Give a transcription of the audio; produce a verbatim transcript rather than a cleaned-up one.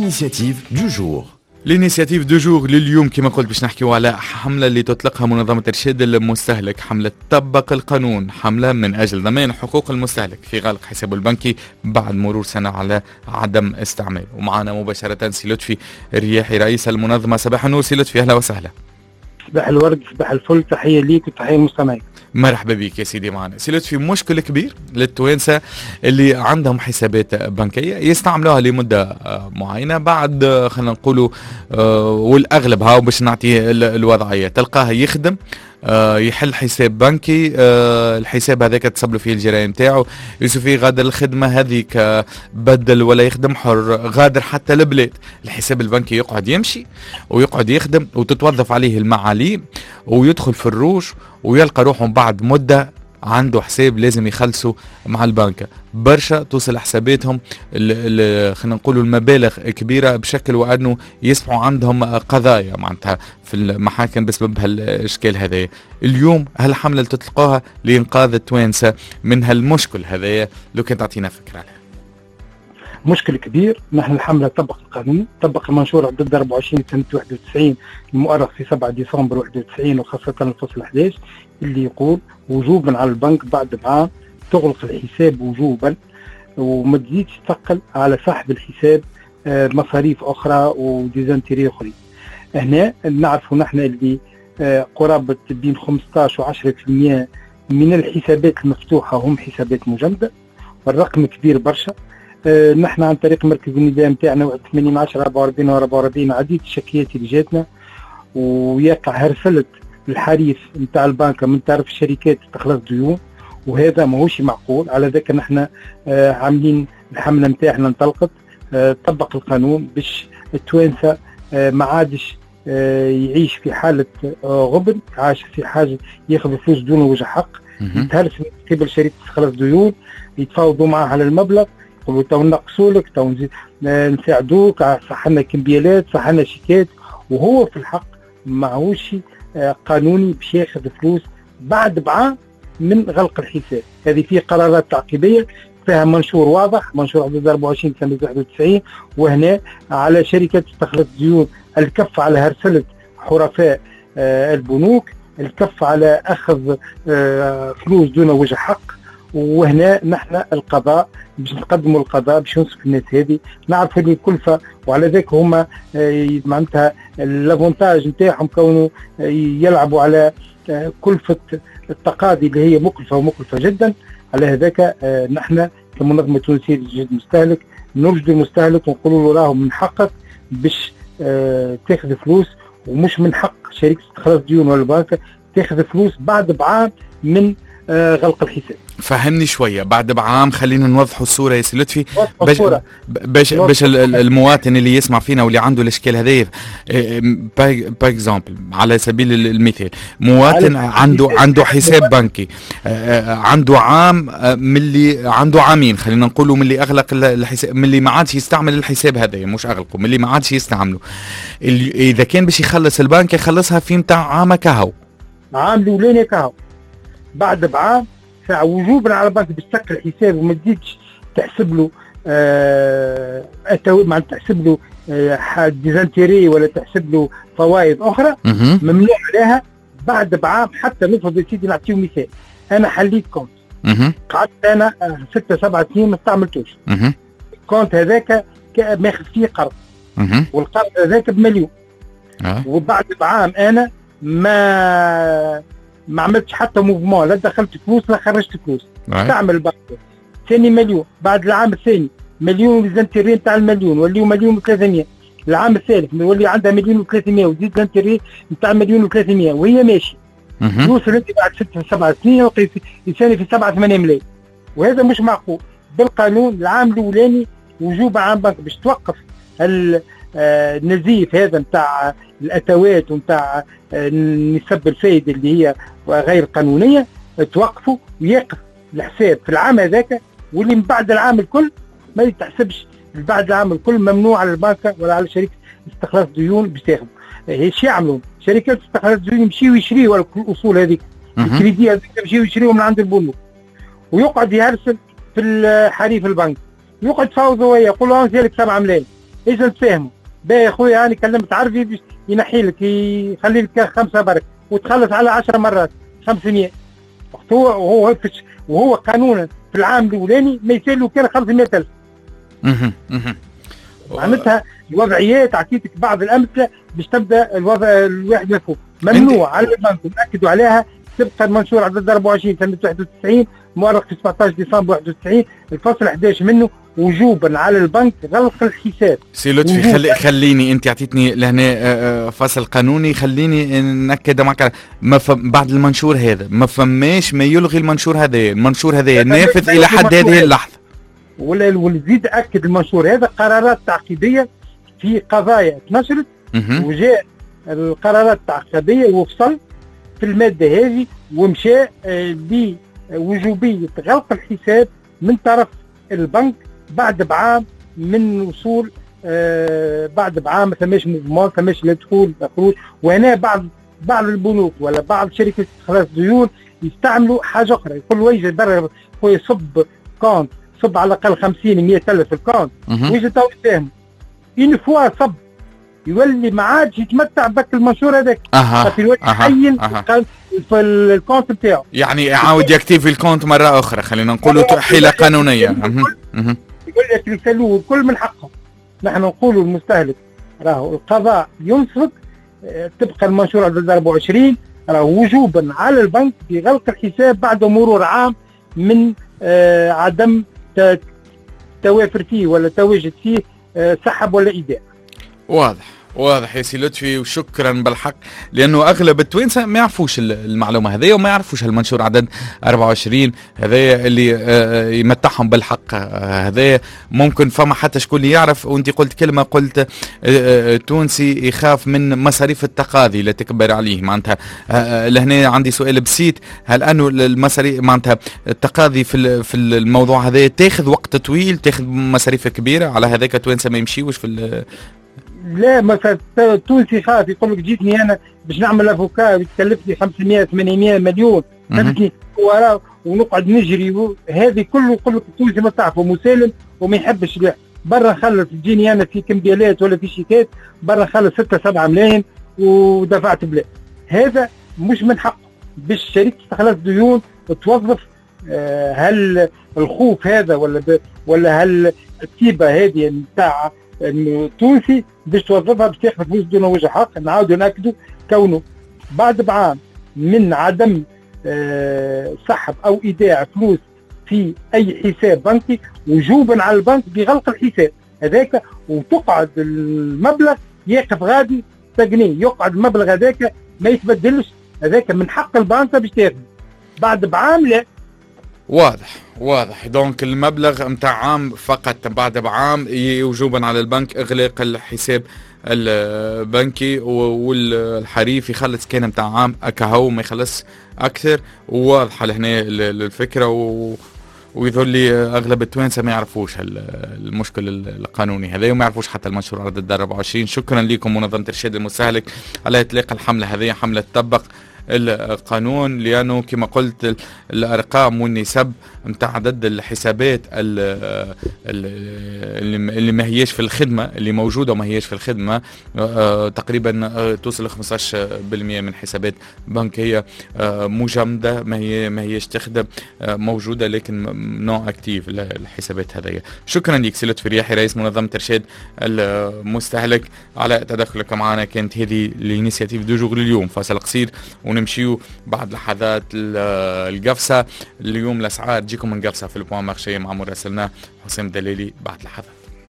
l'initiative du jour. الانيسياتيف دو جور لليوم كما قلت باش نحكيو على حملة اللي تطلقها منظمة إرشاد المستهلك، حملة طبق القانون، حملة من أجل ضمان حقوق المستهلك في غلق حسابه البنكي بعد مرور سنة على عدم استعماله. ومعنا مباشرة سي لطفي الرياحي رئيس المنظمة. صباح النور سي لطفي، أهلا وسهلا. صباح الورد، صباح الفل، تحية ليك وتحية للمستمعين. مرحبا بك يا سيدي. معنا سي لطفي مشكل كبير للتوانسة اللي عندهم حسابات بنكية يستعملوها لمدة معينة، بعد خلينا نقولوا والأغلب هاو باش نعطي الوضعية تلقاه يخدم يحل حساب بنكي، الحساب هذاك تصب له فيه الجرايم تاعو، يوسفي غادر الخدمة هذيك بدل ولا يخدم حر، غادر حتى البلاد الحساب البنكي يقعد يمشي ويقعد يخدم وتتوظف عليه المعاليم ويدخل في الروش ويلقى روحه بعد مدة عنده حساب لازم يخلصوا مع البنك برشا، توصل حساباتهم خلينا نقولوا المبالغ كبيرة بشكل وأنه يصبحوا عندهم قضايا معناتها في المحاكم بسبب هالاشكال هذايا. اليوم هالحملة اللي تطلقوها لإنقاذ التوانسة من هالمشكل هذايا، لو كنت تعطينا فكرة عليها. مشكل كبير. نحن الحملة طبق القانون، طبق المنشور ضد أربعة وعشرين سنة واحد وتسعين المؤرخ في سبعة ديسمبر واحد وتسعين، وخاصة الفصل أحد عشر اللي يقول وجوبا على البنك بعد عام تغلق الحساب وجوبا وما تزيدش تثقل على صاحب الحساب مصاريف أخرى وديزانتيري أخرين. هنا نعرفوا نحن اللي قرابة بين خمسطاش وعشرة بالمئة من الحسابات المفتوحة هم حسابات مجمدة، والرقم كبير برشا. آه نحن عن طريق مركز النداء نتاعنا واحد وثمانين عشرة أربعة وأربعين وأربعة وأربعين عديد الشكيات اللي جاتنا، ويقع هرسلة الحريف نتاع البنك من طرف الشركات استخلاص ديون، وهذا ماهوش معقول. على ذلك نحن آه عاملين الحملة نتاعنا انطلقت آه طبق القانون باش التوانسة آه ما عادش آه يعيش في حالة آه غبن، عاش في حاجة ياخذ فلوس دون وجه حق، يتهرس من قبل شركة استخلاص ديون، يتفاوضوا معه على المبلغ، يقولوا تو نقصوا لك، تو نساعدوك، صح لنا كمبيالات، صح لنا شيكات، وهو في الحق معهوش قانوني باش ياخذ فلوس بعد بعام من غلق الحساب. هذه فيه قرارات تعقيبيه فيها منشور واضح، منشور عدد أربعة وعشرين سنة واحد وتسعين، وهنا على شركات استخلاص ديون الكف على هرسله حرفاء آه البنوك، الكف على اخذ آه فلوس دون وجه حق. وهنا نحن القضاء باش نقدموا القضاء باش ينصف الناس هذه. نعرف هذه الكلفه، وعلى ذلك هما معناتها الافونتاج نتاعهم كونه يلعبوا على كلفه التقاضي اللي هي مكلفه ومكلفه جدا. على هذاك نحن كمنظمه تونسيه للجهد المستهلك نرشد المستهلك ونقولوا له راهو من حقك باش تاخذ فلوس، ومش من حق شركه استخلاص ديون ولا البنك تاخذ فلوس بعد بعام من آه غلق الحساب. فهمني شويه بعد بعام، خلينا نوضحوا الصوره يا سي لطفي باش باش باش المواطن اللي يسمع فينا واللي عنده الاشكال هذايا. باغ اكزومبل على سبيل المثال، مواطن عنده عنده حساب بنكي عنده عام من اللي عنده عامين، خلينا نقولوا من اللي اغلق الحساب، من اللي ما عادش يستعمل الحساب هذايا، مش اغلقه، من اللي ما عادش يستعمله. اذا كان باش يخلص البنك يخلصها في متاع عام كهو، عام الاولاني كهو، بعد بعام ساعة وجوبا على البنك باش تسكر الحساب وما تزيدش تحسب له آه مع تحسب له آه ديزانتيري ولا تحسب له فوائد اخرى ممنوع عليها بعد بعام. حتى نفرض يا سيدي نعطيه مثال، انا حليت كونت قعدت انا آه ستة سبعة سنين ما استعملتوش، الكونت هذاك ماخذ فيه قرض، والقرض هذاك بمليون، أه. وبعد بعام انا ما ما عملتش حتى موفمون، لا دخلت فلوس لا خرجت فلوس، تعمل البنك ثاني مليون، بعد العام الثاني مليون ليزانتيري نتاع المليون وليو مليون وثلاثمية، العام الثالث يولي عندها مليون وثلاثمية وزيد ليزانتيري نتاع مليون وثلاثمية، وهي ماشي يوصل انت بعد ست سبع سنين يساني في سبعة ثمانية ملايين، وهذا مش معقول. بالقانون العام الاولاني وجوب عام بنك باش توقف النزيف هذا نتاع الاتوات ونتاع نسب الفائده اللي هي غير قانونيه، توقفوا ويقف الحساب في العام هذاك، واللي من بعد العام الكل ما يتحسبش. بعد العام الكل ممنوع على البنك ولا على شركه استخلاص ديون باش تاخذ. ايش يعملوا شركات استخلاص ديون؟ يمشيوا يشريوا الاصول هذيك، الكريدي هذيك يمشيوا يشريوا من عند البنوك، ويقعد يهرسل في حريف البنك، يقعد يفاوضوا وياه، يقول له انت لك سبعة ملايين، ايش نتفاهموا؟ باهي يا خويا انا كلمت عربي باش ينحي لك يخلي لك خمسه برك وتخلص على عشر مرات خمسمية. هو وهو وهو قانونا في العام الاولاني ما يسالوا كان خمسمية ألف. معناتها الوضعيات عطيتك بعض الامثله باش تبدا الوضع الواحد يفهم. ممنوع على البنك ناكدوا عليها تبقى المنشور عدد أربعة وعشرين سنه واحد وتسعين مؤرخ في سبعطاش ديسمبر واحد وتسعين الفصل أحد عشر منه وجوبا على البنك غلق الحساب. سي لطفي خلي خليني انت اعطيتني لهنا فصل قانوني خليني ناكد معك ما بعد المنشور هذا ما فماش ما يلغي المنشور هذا المنشور هذا نافذ الى حد هذه اللحظه. ولا ونزيد اكد المنشور هذا قرارات تعقيبيه في قضايا اتنشرت وجاء القرارات التعقيبيه وفصل في الماده هذه ومشى بوجوبيه غلق الحساب من طرف البنك بعد بعام من وصول آه بعد بعام ما ثماش موفمون ثماش لا دخول لا خروج. وهنا بعض بعض البنوك ولا بعض شركات خلاص ديون يستعملوا حاجه اخرى يقول له يجي برا هو يصب كونت صب على الاقل خمسين مية الف في الكونت ويجي تو يفهم اون فوا صب يولي ما عادش يتمتع بك المنشور هذاك خاطر يولي يحين في الكونت نتاعو يعني يعاود يكتيفي الكونت مره اخرى خلينا نقولوا حيله قانونيه. يقول لك يسالوه الكل من حقهم. نحن نقولوا المستهلك راهو القضاء ينصف تبقى المنشور عدد أربعة وعشرين راهو وجوبا على البنك بغلق الحساب بعد مرور عام من آه عدم توافر فيه ولا تواجد فيه آه سحب ولا ايداع. واضح واضح يا سي لطفي وشكرا بالحق لانه اغلب التوانسه ما يعرفوش المعلومه هذه وما يعرفوش المنشور عدد أربعة وعشرين هذايا اللي يمتعهم بالحق. هذايا ممكن فما حتى شكون يعرف. وانت قلت كلمه قلت التونسي يخاف من مصاريف التقاضي لا تكبر عليه. معناتها لهنا عندي سؤال بسيط هل انه المصاريف معناتها التقاضي في في الموضوع هذا تاخذ وقت طويل تاخذ مصاريف كبيره على هذاك التوانسه ما يمشيوش في لا مثلا التونسي خاف يقول لك جيتني انا باش نعمل افوكا يتكلفني خمسمية ثمانمية مليون فهمتني وراه ونقعد نجري هذه كله يقول لك التونسي ما تعرفه مسالم وما يحبش برا نخلص تجيني انا في كمبيالات ولا في شيكات برا نخلص ستة سبعة ملايين ودفعت بلا. هذا مش من حقه باش شركه استخلاص ديون توظف آه هل الخوف هذا ولا ولا هل التيبه هذه نتاع انه التونسي باش توظفها باش تاخذ فلوس دون وجه حق. نعاودوا ناكدوا كونه بعد بعام من عدم أه سحب او ايداع فلوس في اي حساب بنكي وجوبا على البنك بغلق الحساب هذاك وتقعد المبلغ يقف غادي تجنيه يقعد المبلغ هذاك ما يتبدلش هذاك من حق البنك باش تاخذ بعد بعام لا. واضح واضح دونك المبلغ متاع عام فقط بعد بعام وجوبا على البنك اغلاق الحساب البنكي والحريف يخلص كان متاع عام اكهو ما يخلص اكثر. وواضحه لهنا الفكره و ويظل لي اغلب التوانسه ما يعرفوش المشكل القانوني هذا وما يعرفوش حتى المنشور عدد أربعة وعشرين. شكرا لكم منظمه ارشاد المستهلك على اطلاق الحمله هذه حمله تطبق القانون لانه كما قلت الارقام والنسب نتاع عدد الحسابات اللي ما هيش في الخدمه اللي موجوده وما هيش في الخدمه تقريبا توصل ل خمسة عشر بالمئة من حسابات بنكيه مجمده ما هي ما هيش تخدم موجوده لكن نوع اكتيف الحسابات هذه. شكرا لك سي لطفي رياحي رئيس منظمه ارشاد المستهلك على تدخلك معنا. كانت هذه الانيشيتيف دو جور اليوم فاصل قصير ونمشيو بعد لحظات القفصة. اليوم الأسعار تجيكم من قفصة في البوان مارشي مع مراسلنا حسام دليلي بعد لحظات.